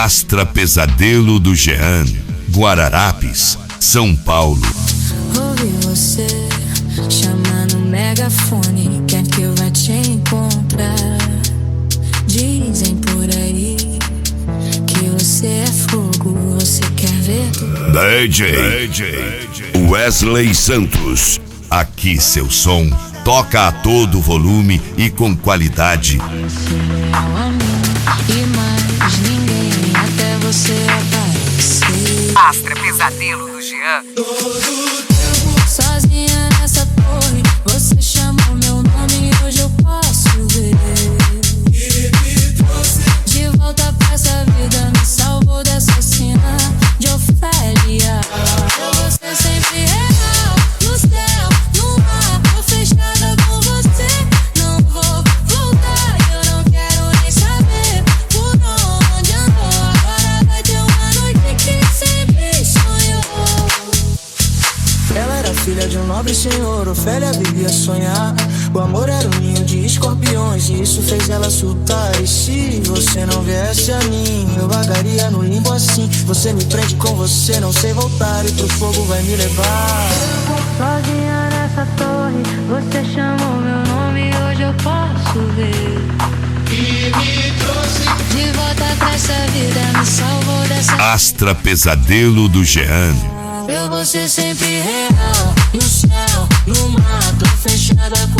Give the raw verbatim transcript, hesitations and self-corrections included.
Astra Pesadelo do Jean, Guararapes, São Paulo. Ouvi você chamando no megafone, quer que eu vá te encontrar? Dizem por aí que você é fogo, você quer ver tudo. D J, D J Wesley Santos, aqui seu som toca a todo volume e com qualidade. E mais ninguém até você aparecer. Astra Pesadelo do Jean. Todo tempo sozinha nessa torre, você chamou meu nome e hoje eu posso ver. E me trouxe de volta pra essa vida, me salvou dessa cena de Ofélia. Você sempre real, no céu, no mar, tô fechada com você, não vou voltar. Eu não quero nem saber por onde andou. Agora vai ter uma noite que sempre sonhou. Ela era filha de um nobre senhor, Ofélia vivia a sonhar. O amor era um ninho de escorpiões e isso fez ela surtar. E se você não viesse a mim, eu vagaria no limbo assim. Você me prende com você, não sei voltar e pro fogo vai me levar. Sozinha nessa torre, você chamou meu nome e hoje eu posso ver. E me trouxe De volta pra essa vida, me salvou dessa. Astra Pesadelo do Jean. Eu vou ser sempre real, no céu, no mar, tô fechada